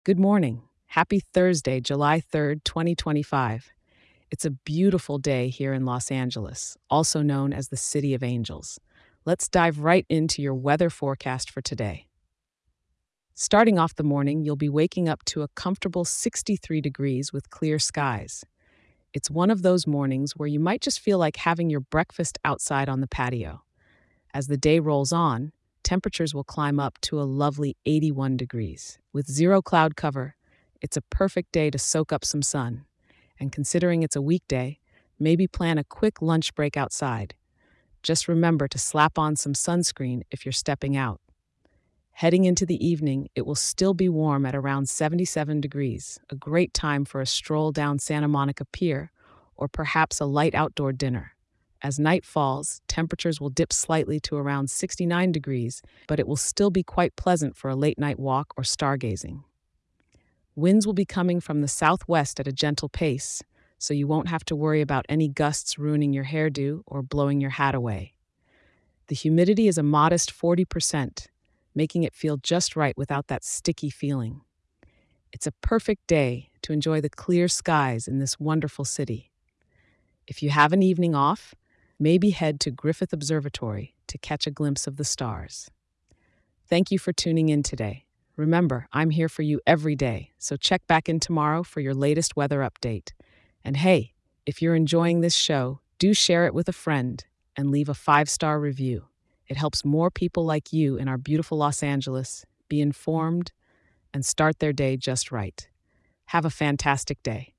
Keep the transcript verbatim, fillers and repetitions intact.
Good morning. Happy Thursday, July third, twenty twenty-five. It's a beautiful day here in Los Angeles, also known as the City of Angels. Let's dive right into your weather forecast for today. Starting off the morning, you'll be waking up to a comfortable sixty-three degrees with clear skies. It's one of those mornings where you might just feel like having your breakfast outside on the patio. As the day rolls on, temperatures will climb up to a lovely eighty-one degrees. With zero cloud cover, it's a perfect day to soak up some sun. And considering it's a weekday, maybe plan a quick lunch break outside. Just remember to slap on some sunscreen if you're stepping out. Heading into the evening, it will still be warm at around seventy-seven degrees, a great time for a stroll down Santa Monica Pier or perhaps a light outdoor dinner. As night falls, temperatures will dip slightly to around sixty-nine degrees, but it will still be quite pleasant for a late night walk or stargazing. Winds will be coming from the southwest at a gentle pace, so you won't have to worry about any gusts ruining your hairdo or blowing your hat away. The humidity is a modest forty percent, making it feel just right without that sticky feeling. It's a perfect day to enjoy the clear skies in this wonderful city. If you have an evening off, maybe head to Griffith Observatory to catch a glimpse of the stars. Thank you for tuning in today. Remember, I'm here for you every day, so check back in tomorrow for your latest weather update. And hey, if you're enjoying this show, do share it with a friend and leave a five-star review. It helps more people like you in our beautiful Los Angeles be informed and start their day just right. Have a fantastic day.